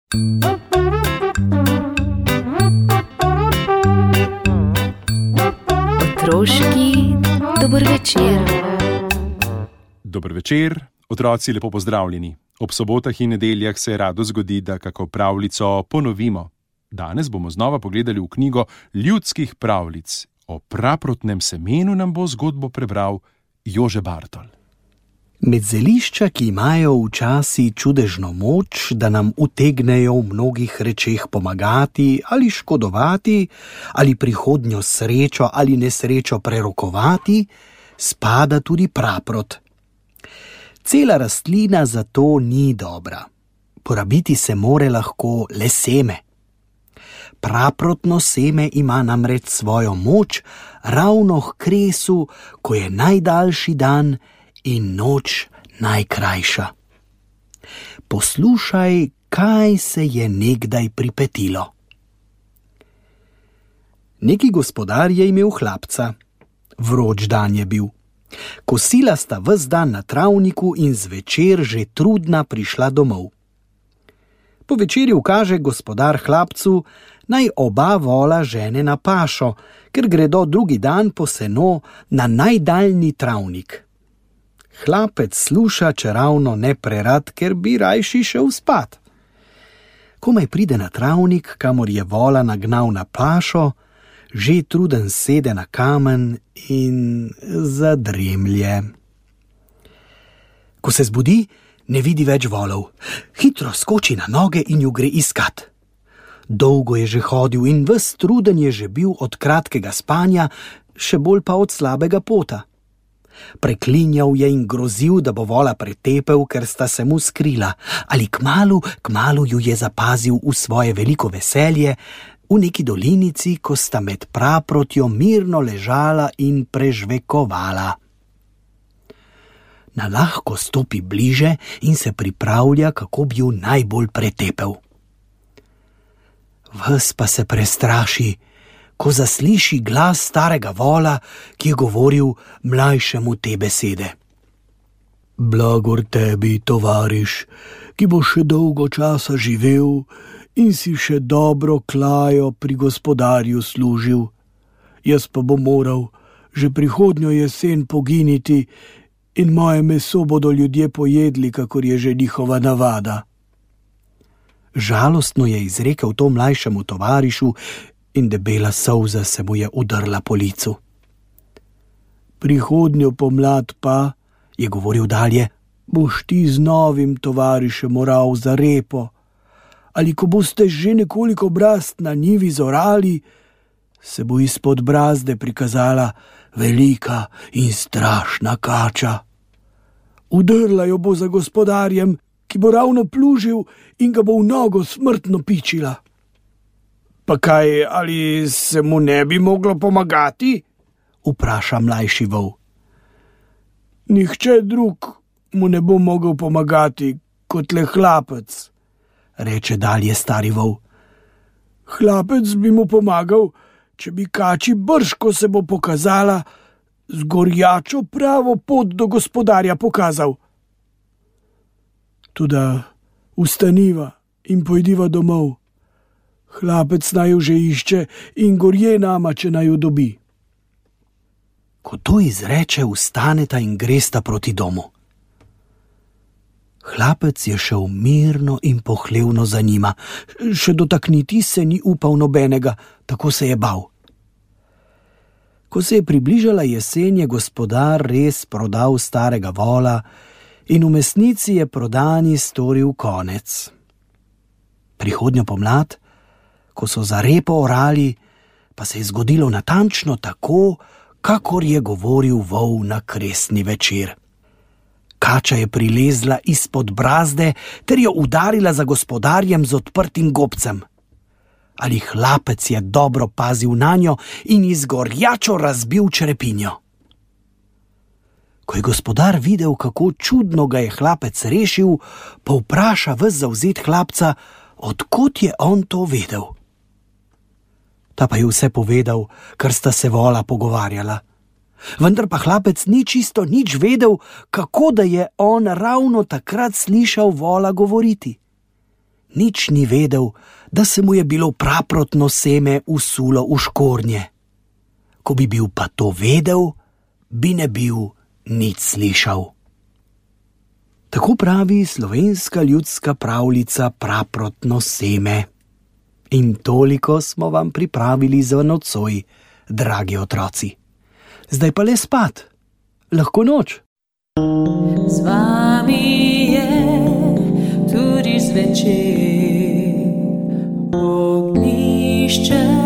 Otroški dober večer. Dober večer, otroci lepo pozdravljeni. Ob sobotah in nedeljah se rado zgodi, da kako pravljico ponovimo. Danes bomo znova pogledali v knjigo ljudskih pravljic. O praprotnem semenu nam bo zgodbo prebral Jože Bartol. Med zelišča, ki imajo včasih čudežno moč, da nam utegnejo v mnogih rečeh pomagati ali škodovati, ali prihodnjo srečo ali nesrečo prerokovati, spada tudi praprot. Cela rastlina zato ni dobra. Porabiti se more lahko le seme. Praprotno seme ima namreč svojo moč ravno h kresu, ko je najdaljši dan in noč najkrajša. Poslušaj, kaj se je nekdaj pripetilo. Neki gospodar je imel hlapca. Vroč dan je bil. Kosila sta ves dan na travniku in zvečer že trudna prišla domov. Po večeri ukaže gospodar hlapcu, naj oba vola žene na pašo, ker gredo drugi dan po seno na najdaljni travnik. Hlapec sluša čeravno ne prerad, ker bi rajši šel spat. Komaj pride na travnik, kamor je vola nagnal na pašo, že truden sede na kamen in zadremlje. Ko se zbudi, ne vidi več volov. Hitro skoči na noge in ju gre iskat. Dolgo je že hodil in ves truden je že bil od kratkega spanja, še bolj pa od slabega pota. Preklinjal je in grozil, da bo vola pretepel, ker sta se mu skrila, ali kmalu ju je zapazil v svoje veliko veselje, v neki dolinici, ko sta med praprotjo mirno ležala in prežvekovala. Nalahko stopi bliže in se pripravlja, kako bi ju najbolj pretepel. Ves pa se prestraši, ko zasliši glas starega vola, ki je govoril mlajšemu te besede. Blagor tebi, tovariš, ki bo še dolgo časa živel in si še dobro klajo pri gospodarju služil. Jaz pa bom moral že prihodnjo jesen poginiti in moje meso bodo ljudje pojedli, kakor je že njihova navada. Žalostno je izrekel to mlajšemu tovarišu in debela solza se mu je udrla po licu. Prihodnjo pomlad pa, je govoril dalje, boš ti z novim tovarišem oral za repo, ali ko boste že nekoliko brazd na njivi zorali, se bo izpod brazde prikazala velika in strašna kača. Udrla jo bo za gospodarjem, ki bo ravno plužil in ga bo v nogo smrtno pičila. Pa kaj, ali se mu ne bi moglo pomagati? Vpraša mlajši vol. Nihče drug mu ne bo mogel pomagati, kot le hlapec, reče dalje stari vol. Hlapec bi mu pomagal, če bi kači brž, ko se bo pokazala, z gorjačo pravo pot do gospodarja pokazal. Toda vstaniva in pojdiva domov. Hlapec naj jo že išče in gorje nama, če naj jo dobi. Ko to izreče, vstaneta in gresta proti domu. Hlapec je šel mirno in pohlevno za njima, še dotakniti se ni upal nobenega, tako se je bal. Ko se je približala jesen, je gospodar res prodal starega vola in v mesnici je prodani storil konec. Prihodnjo pomlad, ko so za repo orali, pa se je zgodilo natančno tako, kakor je govoril vol na kresni večer. Kača je prilezla izpod brazde ter jo udarila za gospodarjem z odprtim gobcem. Ali hlapec je dobro pazil nanjo in iz gorjačo razbil črepinjo. Ko je gospodar videl, kako čudno ga je hlapec rešil, pa vpraša ves zavzet hlapca, odkot je on to vedel. Ta pa je vse povedal, kar sta se vola pogovarjala. Vendar pa hlapec ni čisto nič vedel, kako da je on ravno takrat slišal vola govoriti. nič ni vedel, da se mu je bilo praprotno seme usulo v škornje. Ko bi bil pa to vedel, bi ne bil nič slišal. Tako pravi slovenska ljudska pravljica Praprotno seme. In toliko smo vam pripravili za nocoj, dragi otroci. Zdaj pa le spat. Lahko noč. Z vami je tudi zvečer, ognjišče